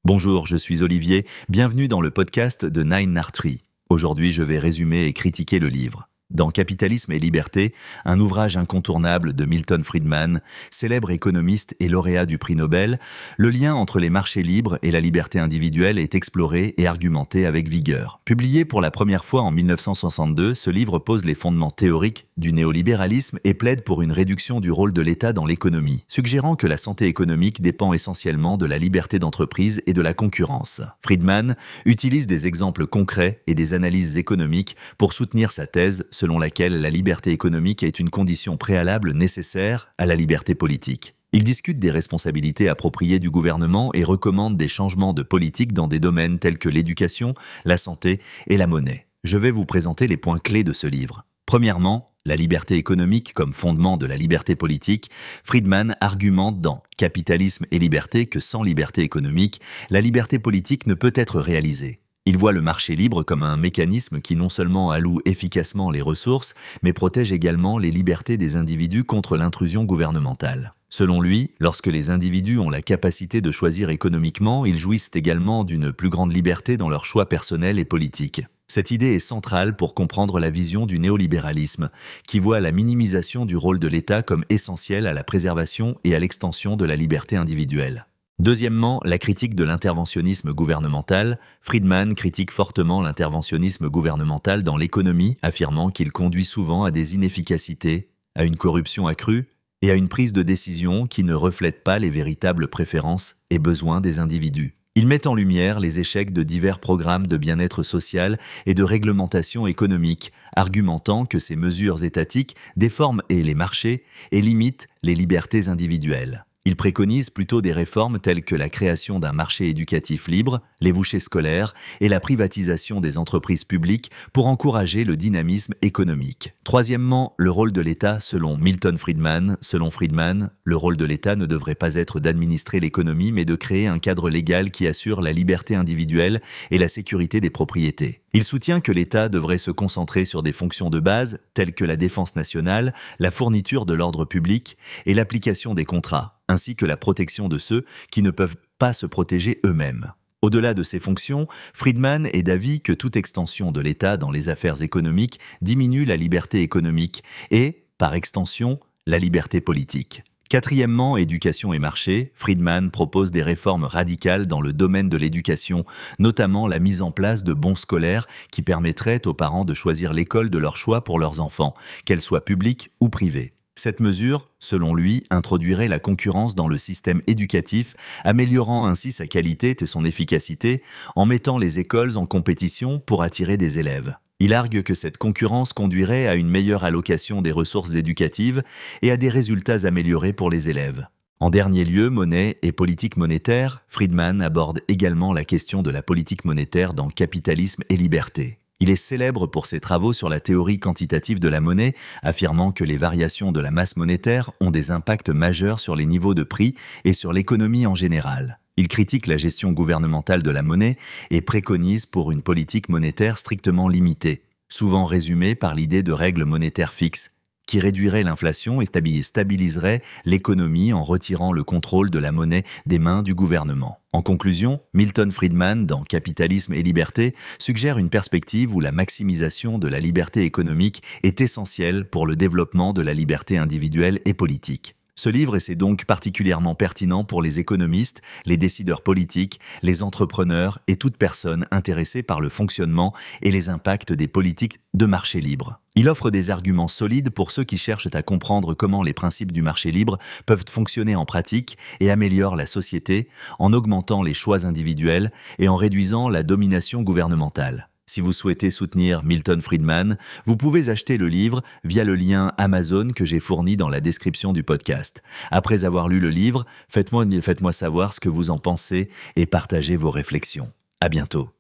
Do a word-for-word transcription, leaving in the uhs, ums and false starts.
Bonjour, je suis Olivier, bienvenue dans le podcast de Nine Nartree. Aujourd'hui, je vais résumer et critiquer le livre. Dans Capitalisme et liberté, un ouvrage incontournable de Milton Friedman, célèbre économiste et lauréat du prix Nobel, le lien entre les marchés libres et la liberté individuelle est exploré et argumenté avec vigueur. Publié pour la première fois en mille neuf cent soixante-deux, ce livre pose les fondements théoriques du néolibéralisme et plaide pour une réduction du rôle de l'État dans l'économie, suggérant que la santé économique dépend essentiellement de la liberté d'entreprise et de la concurrence. Friedman utilise des exemples concrets et des analyses économiques pour soutenir sa thèse selon laquelle la liberté économique est une condition préalable nécessaire à la liberté politique. Il discute des responsabilités appropriées du gouvernement et recommande des changements de politique dans des domaines tels que l'éducation, la santé et la monnaie. Je vais vous présenter les points clés de ce livre. Premièrement, la liberté économique comme fondement de la liberté politique. Friedman argumente dans Capitalisme et liberté que sans liberté économique, la liberté politique ne peut être réalisée. Il voit le marché libre comme un mécanisme qui non seulement alloue efficacement les ressources, mais protège également les libertés des individus contre l'intrusion gouvernementale. Selon lui, lorsque les individus ont la capacité de choisir économiquement, ils jouissent également d'une plus grande liberté dans leurs choix personnels et politiques. Cette idée est centrale pour comprendre la vision du néolibéralisme, qui voit la minimisation du rôle de l'État comme essentiel à la préservation et à l'extension de la liberté individuelle. Deuxièmement, la critique de l'interventionnisme gouvernemental. Friedman critique fortement l'interventionnisme gouvernemental dans l'économie, affirmant qu'il conduit souvent à des inefficacités, à une corruption accrue et à une prise de décision qui ne reflète pas les véritables préférences et besoins des individus. Il met en lumière les échecs de divers programmes de bien-être social et de réglementation économique, argumentant que ces mesures étatiques déforment et les marchés et limitent les libertés individuelles. Il préconise plutôt des réformes telles que la création d'un marché éducatif libre, les bouchées scolaires et la privatisation des entreprises publiques pour encourager le dynamisme économique. Troisièmement, le rôle de l'État selon Milton Friedman. Selon Friedman, le rôle de l'État ne devrait pas être d'administrer l'économie mais de créer un cadre légal qui assure la liberté individuelle et la sécurité des propriétés. Il soutient que l'État devrait se concentrer sur des fonctions de base telles que la défense nationale, la fourniture de l'ordre public et l'application des contrats, ainsi que la protection de ceux qui ne peuvent pas se protéger eux-mêmes. Au-delà de ces fonctions, Friedman est d'avis que toute extension de l'État dans les affaires économiques diminue la liberté économique et, par extension, la liberté politique. Quatrièmement, éducation et marché. Friedman propose des réformes radicales dans le domaine de l'éducation, notamment la mise en place de bons scolaires qui permettraient aux parents de choisir l'école de leur choix pour leurs enfants, qu'elle soit publique ou privée. Cette mesure, selon lui, introduirait la concurrence dans le système éducatif, améliorant ainsi sa qualité et son efficacité en mettant les écoles en compétition pour attirer des élèves. Il argue que cette concurrence conduirait à une meilleure allocation des ressources éducatives et à des résultats améliorés pour les élèves. En dernier lieu, monnaie et politique monétaire, Friedman aborde également la question de la politique monétaire dans Capitalisme et liberté. Il est célèbre pour ses travaux sur la théorie quantitative de la monnaie, affirmant que les variations de la masse monétaire ont des impacts majeurs sur les niveaux de prix et sur l'économie en général. Il critique la gestion gouvernementale de la monnaie et préconise pour une politique monétaire strictement limitée, souvent résumée par l'idée de règles monétaires fixes, qui réduirait l'inflation et stabiliserait l'économie en retirant le contrôle de la monnaie des mains du gouvernement. En conclusion, Milton Friedman, dans Capitalisme et liberté, suggère une perspective où la maximisation de la liberté économique est essentielle pour le développement de la liberté individuelle et politique. Ce livre est donc particulièrement pertinent pour les économistes, les décideurs politiques, les entrepreneurs et toute personne intéressée par le fonctionnement et les impacts des politiques de marché libre. Il offre des arguments solides pour ceux qui cherchent à comprendre comment les principes du marché libre peuvent fonctionner en pratique et améliorent la société en augmentant les choix individuels et en réduisant la domination gouvernementale. Si vous souhaitez soutenir Milton Friedman, vous pouvez acheter le livre via le lien Amazon que j'ai fourni dans la description du podcast. Après avoir lu le livre, faites-moi, faites-moi savoir ce que vous en pensez et partagez vos réflexions. À bientôt.